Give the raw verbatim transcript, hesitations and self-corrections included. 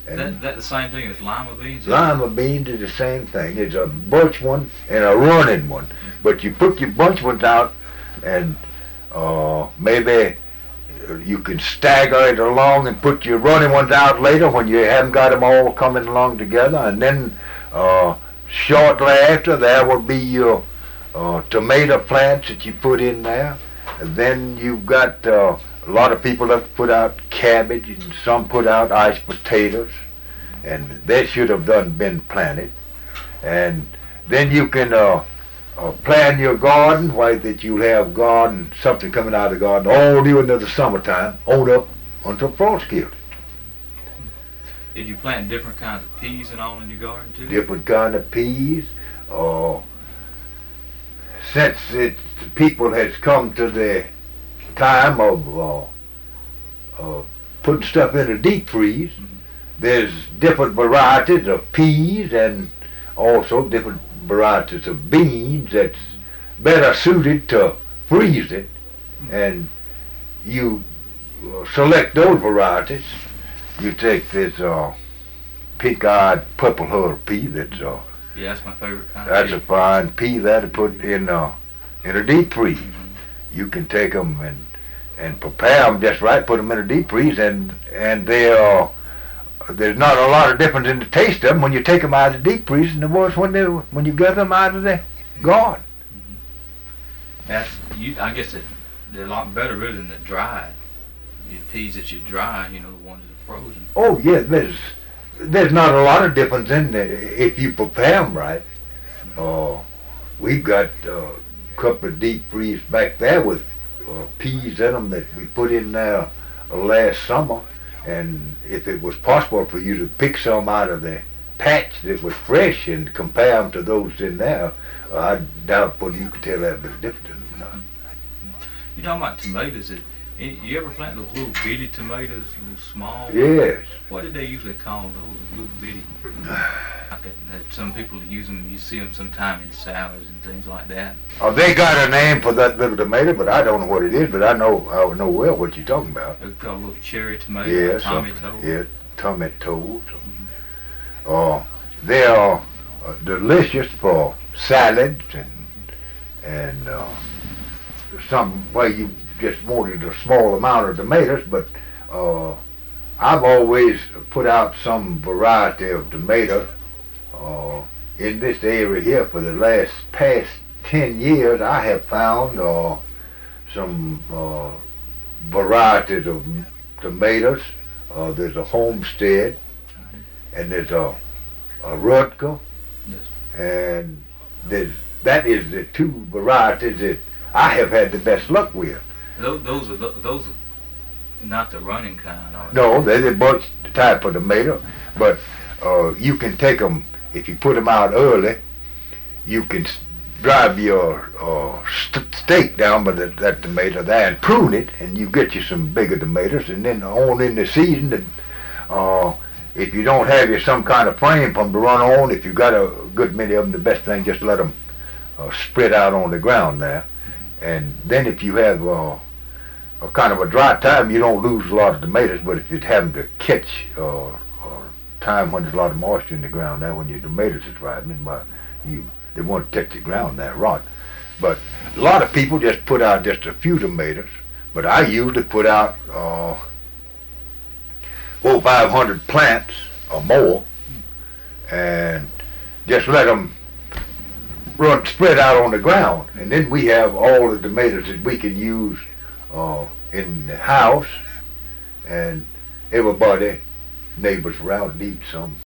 And that that the same thing as lima beans? Lima beans is the same thing. It's a bunch one and a running one. But you put your bunch ones out, and uh, maybe you can stagger it along and put your running ones out later when you haven't got them all coming along together. And then uh, shortly after, there will be your uh, tomato plants that you put in there. And then you've got uh, a lot of people that put out cabbage, and some put out iced potatoes, and they should have done been planted. And then you can uh, uh, plan your garden, why that you have garden, something coming out of the garden all during the summertime, on up until frost kills it. Did you plant different kinds of peas and all in your garden too? Different kind of peas. Uh, since it, people has come to the time of uh, uh, putting stuff in a deep freeze, mm-hmm. there's different varieties of peas and also different varieties of beans that's better suited to freeze it, mm-hmm. and you uh, select those varieties. You take this uh, pink-eyed purple-hull pea that's uh, yeah, that's my favorite kind. That's of a fine pea that to put in uh, in a deep freeze. Mm-hmm. You can take them and and prepare them just right, put them in a deep freeze, and and they are uh, there's not a lot of difference in the taste of them when you take them out of the deep freeze, and the worse when they when you get them out of the garden. Mm-hmm. That's you. I guess it, they're a lot better really than the dried. The peas that you dry, you know, the ones that are frozen. Oh yeah, there's there's not a lot of difference in the, if you prepare them right. Uh, we've got uh, a couple of deep freeze back there with uh, peas in them that we put in there last summer, and if it was possible for you to pick some out of the patch that was fresh and compare them to those in there, uh, I doubt whether you could tell that bit of difference in them or not. You talking about tomatoes? That, you ever plant those little bitty tomatoes, little small? Yes. What did they usually call those, little bitty? Like a, some people use them, you see them sometime in salads and things like that. Oh, they got a name for that little tomato, but I don't know what it is, but I know I know well what you're talking about. They're called little cherry tomatoes, yeah, tomato. Yeah, tomatoes. Mm-hmm. Uh, they are uh, delicious for salads and, and uh, some way you just wanted a small amount of tomatoes, but uh, I've always put out some variety of tomato uh, in this area here for the last past ten years. I have found uh, some uh, varieties of tomatoes. Uh, there's a Homestead, and there's a, a Rutger, and there's that is the two varieties that I have had the best luck with. Those, those are those are not the running kind, are they? No, they're the bunch type of tomato, but uh, you can take them if you put them out early. You can drive your uh, st- stake down by the, that tomato there and prune it, and you get you some bigger tomatoes. And then on in the season, uh, if you don't have you some kind of frame for them to run on, if you got a good many of them, the best thing just let them uh, spread out on the ground there. And then if you have uh, a kind of a dry time, you don't lose a lot of tomatoes. But if you have them to catch uh, a time when there's a lot of moisture in the ground, there when your tomatoes is ripening, well, you they want to touch the ground there, right? But a lot of people just put out just a few tomatoes. But I usually put out uh, four five hundred plants or more, and just let them run spread out on the ground, and then we have all the tomatoes that we can use uh, in the house, and everybody, neighbors around need some.